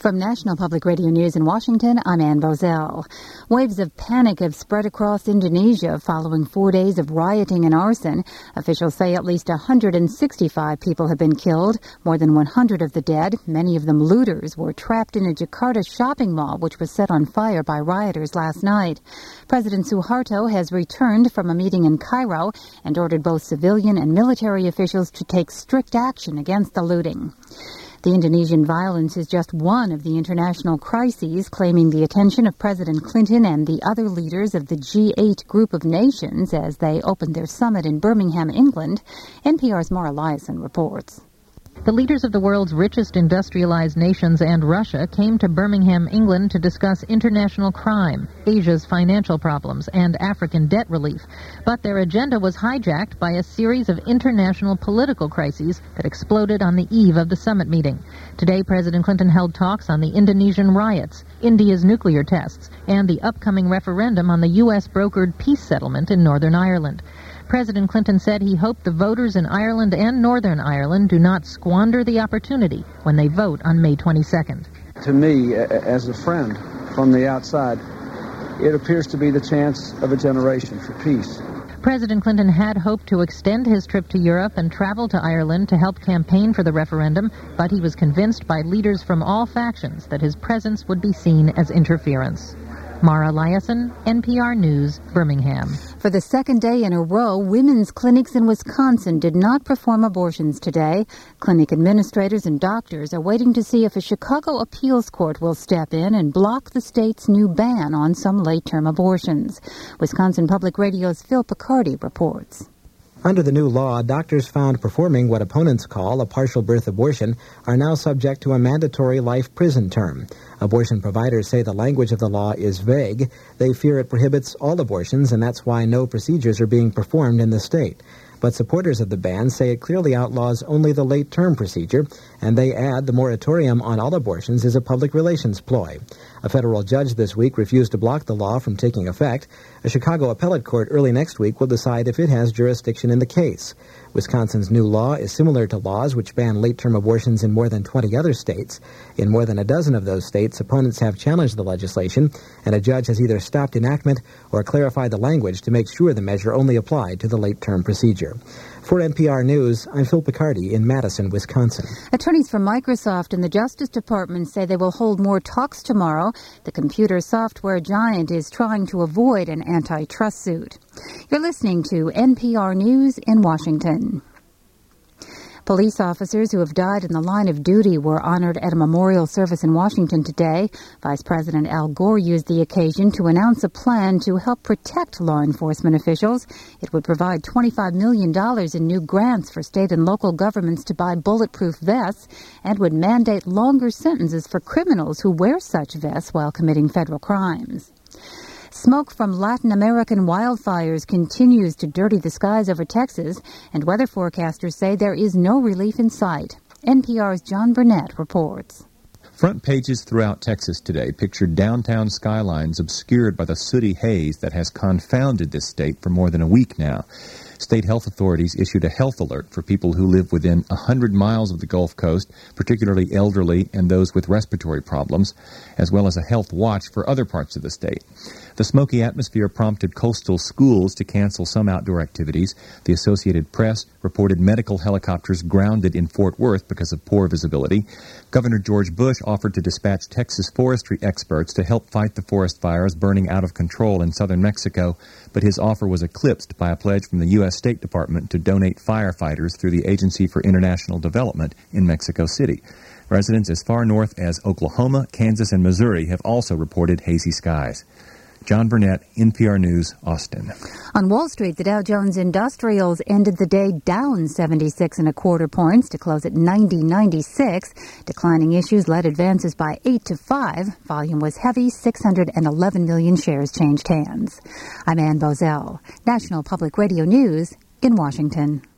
From National Public Radio News in Washington, I'm Ann Bozell. Waves of panic have spread across Indonesia following 4 days of rioting and arson. Officials say at least 165 people have been killed. More than 100 of the dead, many of them looters, were trapped in a Jakarta shopping mall which was set on fire by rioters last night. President Suharto has returned from a meeting in Cairo and ordered both civilian and military officials to take strict action against the looting. The Indonesian violence is just one of the international crises claiming the attention of President Clinton and the other leaders of the G8 group of nations as they opened their summit in Birmingham, England. NPR's Mara Liasson reports. The leaders of the world's richest industrialized nations and Russia came to Birmingham, England to discuss international crime, Asia's financial problems, and African debt relief. But their agenda was hijacked by a series of international political crises that exploded on the eve of the summit meeting. Today, President Clinton held talks on the Indonesian riots, India's nuclear tests, and the upcoming referendum on the U.S.-brokered peace settlement in Northern Ireland. President Clinton said he hoped the voters in Ireland and Northern Ireland do not squander the opportunity when they vote on May 22nd. To me, as a friend from the outside, it appears to be the chance of a generation for peace. President Clinton had hoped to extend his trip to Europe and travel to Ireland to help campaign for the referendum, but he was convinced by leaders from all factions that his presence would be seen as interference. Mara Liasson, NPR News, Birmingham. For the second day in a row, women's clinics in Wisconsin did not perform abortions today. Clinic administrators and doctors are waiting to see if a Chicago appeals court will step in and block the state's new ban on some late-term abortions. Wisconsin Public Radio's Phil Picardi reports. Under the new law, doctors found performing what opponents call a partial birth abortion are now subject to a mandatory life prison term. Abortion providers say the language of the law is vague. They fear it prohibits all abortions, and that's why no procedures are being performed in the state. But supporters of the ban say it clearly outlaws only the late-term procedure, and they add the moratorium on all abortions is a public relations ploy. A federal judge this week refused to block the law from taking effect. A Chicago appellate court early next week will decide if it has jurisdiction in the case. Wisconsin's new law is similar to laws which ban late-term abortions in more than 20 other states. In more than a dozen of those states, opponents have challenged the legislation, and a judge has either stopped enactment or clarified the language to make sure the measure only applied to the late-term procedure. For NPR News, I'm Phil Picardi in Madison, Wisconsin. Attorneys from Microsoft and the Justice Department say they will hold more talks tomorrow. The computer software giant is trying to avoid an antitrust suit. You're listening to NPR News in Washington. Police officers who have died in the line of duty were honored at a memorial service in Washington today. Vice President Al Gore used the occasion to announce a plan to help protect law enforcement officials. It would provide $25 million in new grants for state and local governments to buy bulletproof vests and would mandate longer sentences for criminals who wear such vests while committing federal crimes. Smoke from Latin American wildfires continues to dirty the skies over Texas, and weather forecasters say there is no relief in sight. NPR's John Burnett reports. Front pages throughout Texas today pictured downtown skylines obscured by the sooty haze that has confounded this state for more than a week now. State health authorities issued a health alert for people who live within 100 miles of the Gulf Coast, particularly elderly and those with respiratory problems, as well as a health watch for other parts of the state. The smoky atmosphere prompted coastal schools to cancel some outdoor activities. The Associated Press reported medical helicopters grounded in Fort Worth because of poor visibility. Governor George Bush offered to dispatch Texas forestry experts to help fight the forest fires burning out of control in southern Mexico, but his offer was eclipsed by a pledge from the U.S. State Department to donate firefighters through the Agency for International Development in Mexico City. Residents as far north as Oklahoma, Kansas, and Missouri have also reported hazy skies. John Burnett, NPR News, Austin. On Wall Street, the Dow Jones Industrials ended the day down 76.25 points to close at 90.96. Declining issues led advances by 8 to 5. Volume was heavy. 611 million shares changed hands. I'm Ann Bozell, National Public Radio News in Washington.